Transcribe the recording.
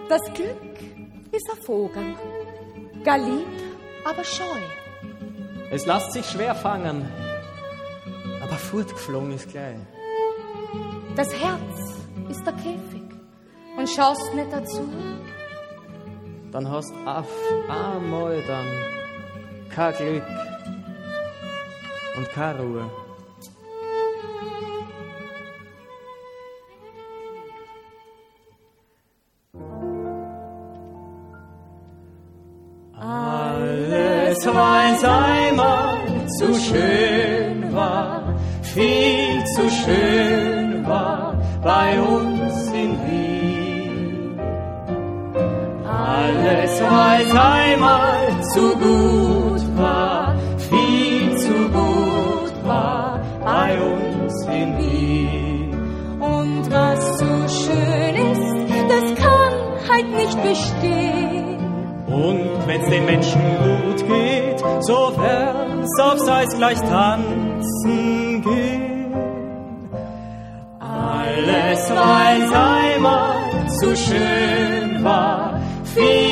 Das Glück ist ein Vogel, gar lieb, aber scheu. Es lässt sich schwer fangen, aber fortgeflogen ist gleich. Das Herz ist der Käfig und schaust nicht dazu. Dann hast auf einmal dann kein Glück und keine Ruhe. Alles, was einmal zu schön war, viel zu schön war bei uns in Wien. Alles, was einmal zu gut war, viel zu gut war bei uns in Wien. Und was so schön ist, das kann halt nicht bestehen. Und wenn's den Menschen gut geht, so werd's aufs Eis gleich tanzen gehen. Alles, was einmal zu schön war, viel